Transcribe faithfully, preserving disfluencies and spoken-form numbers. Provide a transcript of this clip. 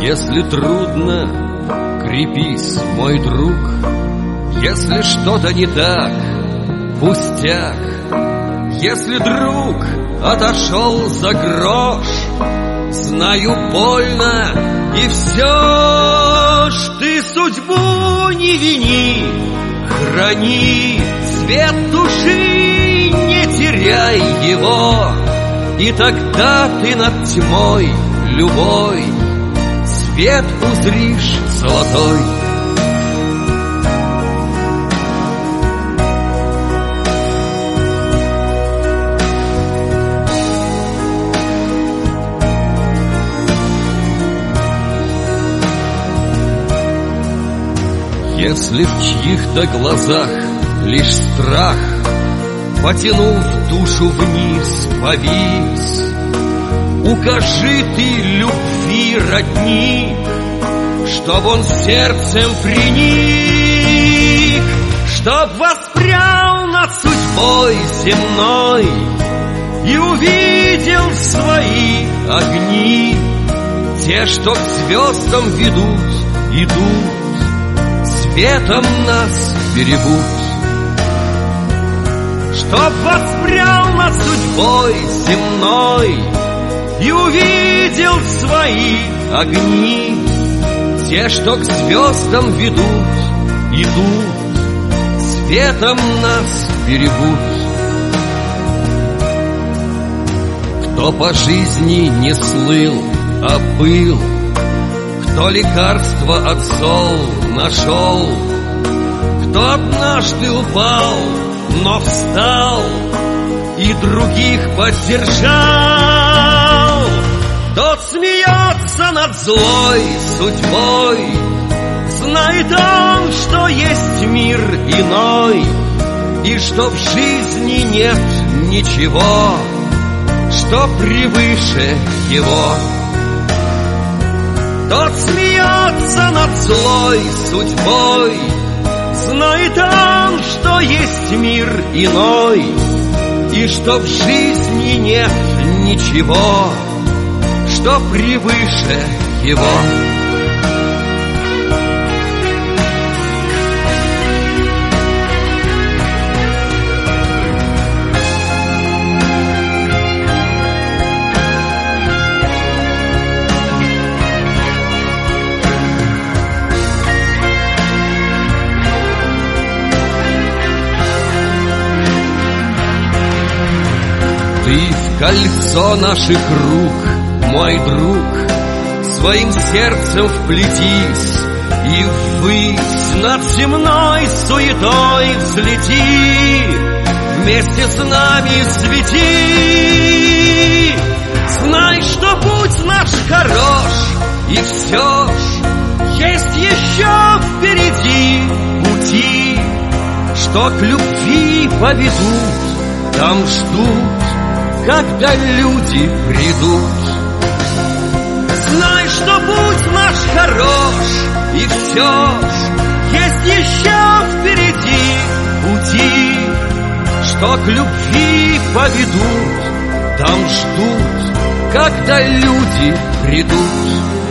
Если трудно, крепись, мой друг. Если что-то не так, пустяк. Если друг отошел за грош, знаю, больно, и все ж ты судьбу не вини. Храни свет души, не теряй его, и тогда ты над тьмой любой свет узришь золотой. Если в чьих-то глазах лишь страх, потянув душу вниз, повис, укажи ты любви родник, чтоб он сердцем приник, чтоб воспрял над судьбой земной и увидел свои огни, те, что к звездам ведут, идут, светом нас берегут. Чтоб воспрял над судьбой земной и увидел свои огни, те, что к звездам ведут, идут, светом нас берегут. Кто по жизни не слыл, а был, кто лекарство от зол нашел, кто однажды упал, но встал и других поддержал, тот смеется над злой судьбой, знает он, что есть мир иной, и что в жизни нет ничего, что превыше его. Тот смеется над злой судьбой, знает он, что есть мир иной, и что в жизни нет ничего, что превыше его. Ты в кольцо наших рук, мой друг, своим сердцем вплетись и ввысь над земной суетой взлети, вместе с нами свети. Знай, что путь наш хорош, и все ж есть еще впереди пути, что к любви поведут, там ждут, когда люди придут. Знай, что путь наш хорош, и все ж есть еще впереди пути, что к любви поведут, там ждут, когда люди придут.